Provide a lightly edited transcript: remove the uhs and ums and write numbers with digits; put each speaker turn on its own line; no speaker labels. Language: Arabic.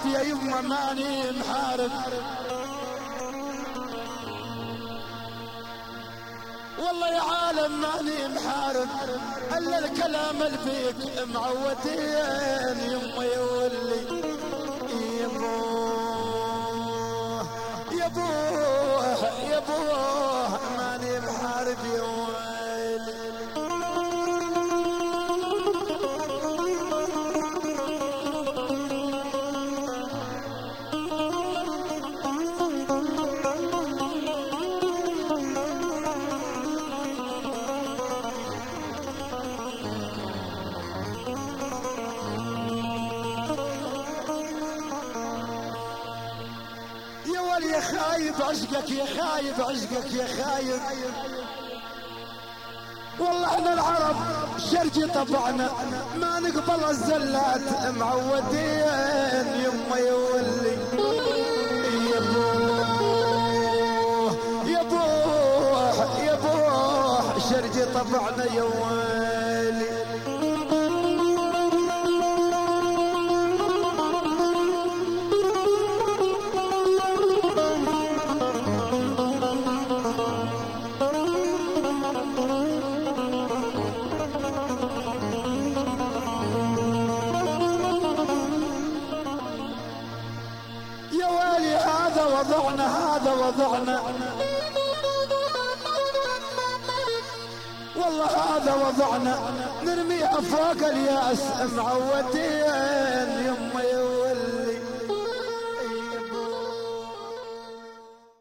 محارب يا يما ماني محارب، والله يا عالم ماني محارب، الا الكلام الفيك معودين يما يولي يبوه يبوه يبوه ماني محارب يا ويلي. يا خايب عشقك يا خايب عشقك يا خايب، والله احنا العرب شرقي طبعنا ما نقبل الزلات معودين يما يولي يبوه يبوه يبوه شرقي طبعنا يا ويلي. هذا وضعنا والله هذا وضعنا، نرميها فوق الياس معودين يما يا